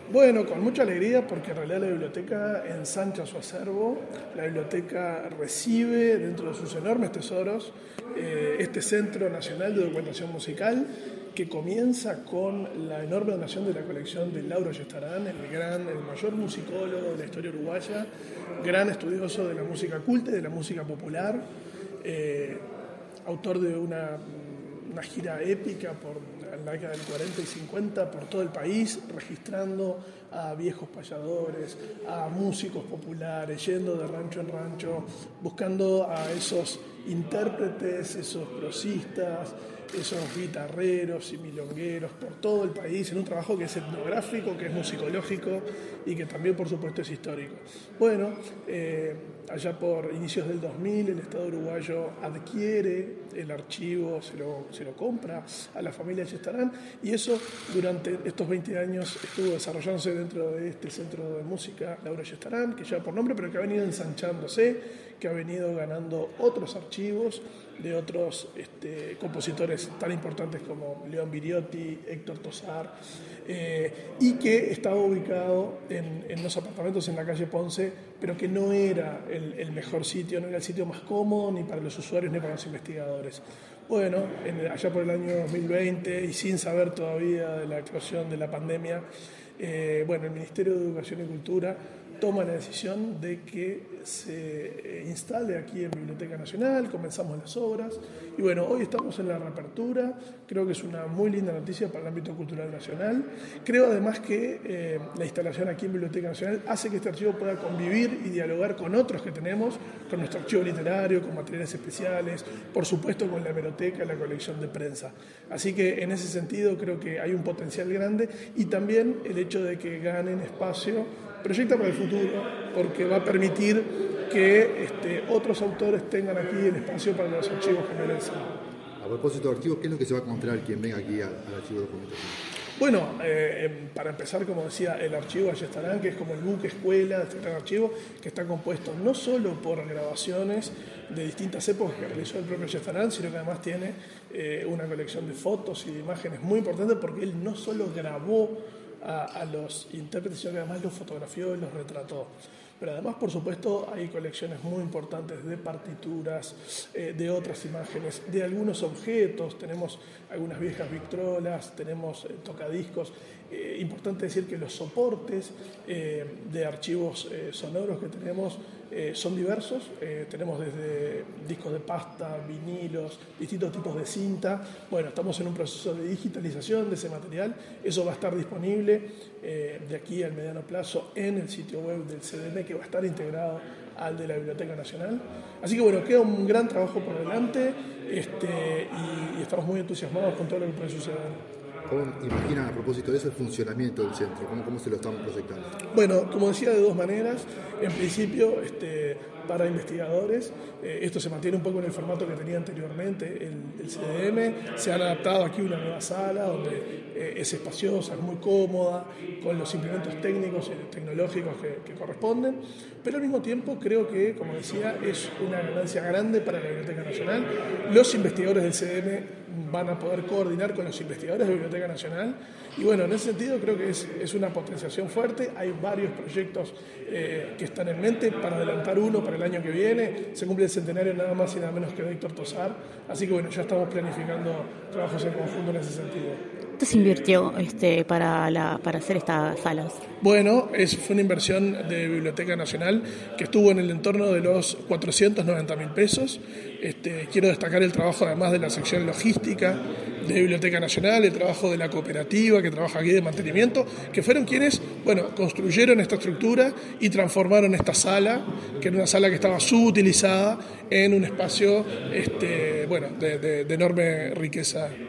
Bueno, con mucha alegría porque en realidad la biblioteca ensancha su acervo, la biblioteca recibe dentro de sus enormes tesoros este Centro Nacional de Documentación Musical que comienza con la enorme donación de la colección de Lauro Ayestarán, el mayor musicólogo de la historia uruguaya, gran estudioso de la música culta y de la música popular, autor de una gira épica por la década del 40 y 50 por todo el país, registrando a viejos payadores, a músicos populares, yendo de rancho en rancho, buscando a esos intérpretes, esos prosistas, esos guitarreros y milongueros por todo el país, en un trabajo que es etnográfico, que es musicológico y que también, por supuesto, es histórico. Bueno, allá por inicios del 2000, el Estado uruguayo adquiere el archivo, se lo compra a la familia Ayestarán, y eso durante estos 20 años estuvo desarrollándose dentro de este centro de música Lauro Ayestarán, que lleva por nombre, pero que ha venido ensanchándose, que ha venido ganando otros archivos de otros compositores tan importantes como León Viriotti, Héctor Tosar, y que estaba ubicado en los apartamentos en la calle Ponce, pero que no era el mejor sitio, no era el sitio más cómodo ni para los usuarios ni para los investigadores. Bueno, allá por el año 2020 y sin saber todavía de la eclosión de la pandemia, el Ministerio de Educación y Cultura toma la decisión de que se instale aquí en Biblioteca Nacional, comenzamos las obras y bueno, hoy estamos en la reapertura, creo que es una muy linda noticia para el ámbito cultural nacional. Creo además que la instalación aquí en Biblioteca Nacional hace que este archivo pueda convivir y dialogar con otros que tenemos, con nuestro archivo literario, con materiales especiales, por supuesto con la hemeroteca, la colección de prensa. Así que en ese sentido creo que hay un potencial grande y también el hecho de que ganen espacio proyecta para el futuro, porque va a permitir que otros autores tengan aquí el espacio para los archivos que merecen. A propósito de archivos, ¿qué es lo que se va a encontrar quien venga aquí al archivo de documentación? Bueno, para empezar, como decía, el archivo Ayestarán, que es como el buque escuela de este gran archivo, que está compuesto no solo por grabaciones de distintas épocas que realizó el propio Ayestarán, sino que además tiene una colección de fotos y de imágenes muy importante, porque él no solo grabó a los intérpretes, sino que además los fotografió y los retrató. Pero además, por supuesto, hay colecciones muy importantes de partituras, de otras imágenes, de algunos objetos. Tenemos algunas viejas victrolas, tenemos tocadiscos. Importante decir que los soportes de archivos sonoros que tenemos son diversos. Tenemos desde discos de pasta, vinilos, distintos tipos de cinta. Bueno, estamos en un proceso de digitalización de ese material. Eso va a estar disponible de aquí al mediano plazo en el sitio web del CDM, que va a estar integrado al de la Biblioteca Nacional. Así que bueno, queda un gran trabajo por delante y estamos muy entusiasmados con todo lo que puede suceder. ¿Cómo imaginan a propósito de eso el funcionamiento del centro? ¿Cómo se lo están proyectando? Bueno, como decía, de dos maneras. En principio, para investigadores, esto se mantiene un poco en el formato que tenía anteriormente el CDM. Se han adaptado aquí una nueva sala donde es espaciosa, es muy cómoda, con los implementos técnicos y tecnológicos que corresponden. Pero al mismo tiempo creo que, como decía, es una ganancia grande para la Biblioteca Nacional. Los investigadores del CDM van a poder coordinar con los investigadores de la Biblioteca Nacional y bueno, en ese sentido creo que es una potenciación fuerte. Hay varios proyectos que están en mente. Para adelantar uno para el año que viene, se cumple el centenario nada más y nada menos que de Héctor Tosar, así que bueno, ya estamos planificando trabajos en conjunto en ese sentido. ¿Cuánto se invirtió para hacer estas salas? Bueno, fue una inversión de Biblioteca Nacional que estuvo en el entorno de los 490.000 pesos. Quiero destacar el trabajo además de la sección logística de Biblioteca Nacional, el trabajo de la cooperativa que trabaja aquí de mantenimiento, que fueron quienes, construyeron esta estructura y transformaron esta sala, que era una sala que estaba subutilizada, en un espacio, de enorme riqueza